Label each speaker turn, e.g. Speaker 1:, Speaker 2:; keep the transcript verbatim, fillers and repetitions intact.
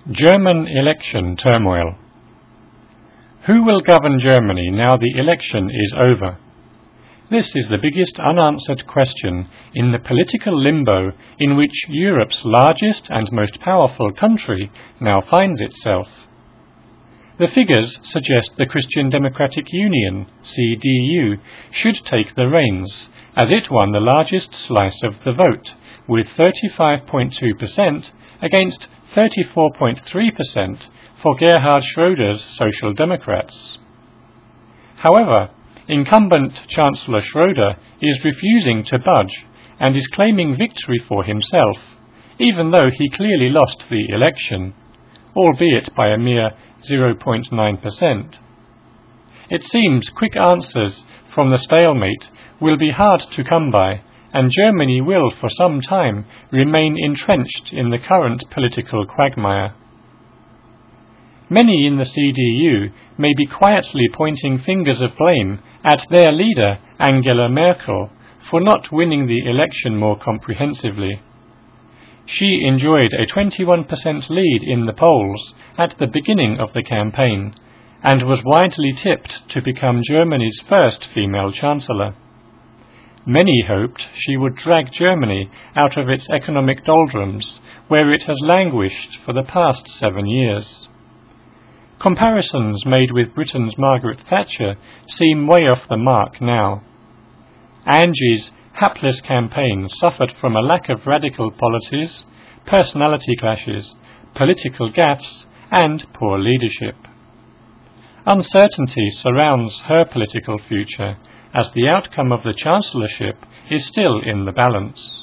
Speaker 1: German election turmoil. Who will govern Germany now the election is over? This is the biggest unanswered question in the political limbo in which Europe's largest and most powerful country now finds itself. The figures suggest the Christian Democratic Union, C D U, should take the reins, as it won the largest slice of the vote, with thirty-five point two percent against thirty-four point three percent for Gerhard Schröder's Social Democrats. However, incumbent Chancellor Schröder is refusing to budge and is claiming victory for himself, even though he clearly lost the election, albeit by a mere zero point nine percent. It seems quick answers from the stalemate will be hard to come by, and Germany will for some time remain entrenched in the current political quagmire. Many in the C D U may be quietly pointing fingers of blame at their leader, Angela Merkel, for not winning the election more comprehensively. She enjoyed a twenty-one percent lead in the polls at the beginning of the campaign, and was widely tipped to become Germany's first female chancellor. Many hoped she would drag Germany out of its economic doldrums, where it has languished for the past seven years. Comparisons made with Britain's Margaret Thatcher seem way off the mark now. Angie's hapless campaign suffered from a lack of radical policies, personality clashes, political gaffes, and poor leadership. Uncertainty surrounds her political future, as the outcome of the chancellorship is still in the balance.